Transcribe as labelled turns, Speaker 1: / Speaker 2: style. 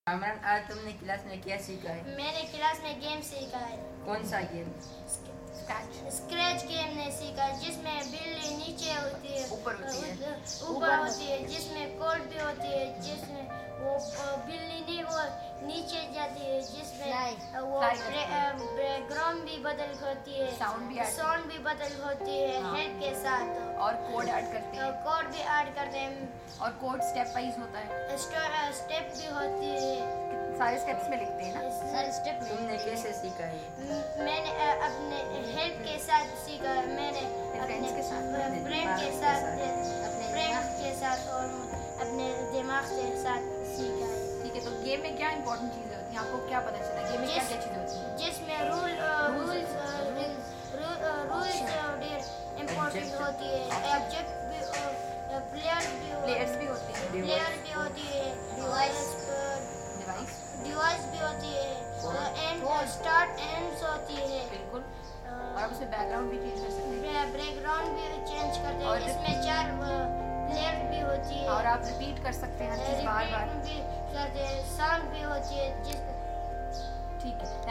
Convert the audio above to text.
Speaker 1: कामरान, आज तुमने क्लास में क्या सीखा है?
Speaker 2: मैंने क्लास में गेम सीखा है।
Speaker 1: कौन सा गेम?
Speaker 2: स्क्रैच गेम ने सीखा, जिसमें बिल्ली नीचे होती है,
Speaker 1: ऊपर
Speaker 2: होती है, जिसमें कोड भी होती है, जिसमें वो बिल्ली नहीं वो नीचे जाती है, जिसमें वो बैकग्राउंड भी बदल होती है, साउंड भी बदल होती है हेड के साथ,
Speaker 1: और कोड ऐड करते हैं।
Speaker 2: कोड भी ऐड करते हैं,
Speaker 1: और कोड स्टेप वाइज होता है।
Speaker 2: स्टेप भी होती है,
Speaker 1: सारे स्टेप्स में लिखते हैं ना?
Speaker 2: सारे स्टेप।
Speaker 1: तुमने कैसे सीखा है?
Speaker 2: मैंने अपने हेल्प के साथ सीखा। मैंने
Speaker 1: फ्रेंड्स के साथ,
Speaker 2: फ्रेंड के साथ और अपने दिमाग के साथ सीखा है।
Speaker 1: ठीक है, तो गेम में क्या इंपॉर्टेंट चीजें होती हैं? आपको क्या पता चला गेम में क्या क्या चीजें होती हैं?
Speaker 2: जिसमें रूल्स इम्पोर्टेंट होती है, ऑब्जेक्ट भी, प्लेयर्स भी होती है, डिवाइस भी होती है, एंड स्टार्ट एंड्स होती है।
Speaker 1: बिल्कुल। और आप उसमें बैकग्राउंड भी चेंज कर सकते हैं।
Speaker 2: बैकग्राउंड भी चेंज करते हैं।
Speaker 1: और
Speaker 2: इसमें 4 प्लेयर भी होती है,
Speaker 1: और आप रिपीट कर सकते हैं हर चीज बार-बार।
Speaker 2: भी करते हैं, साउंड भी होती है। जिस
Speaker 1: ठीक है।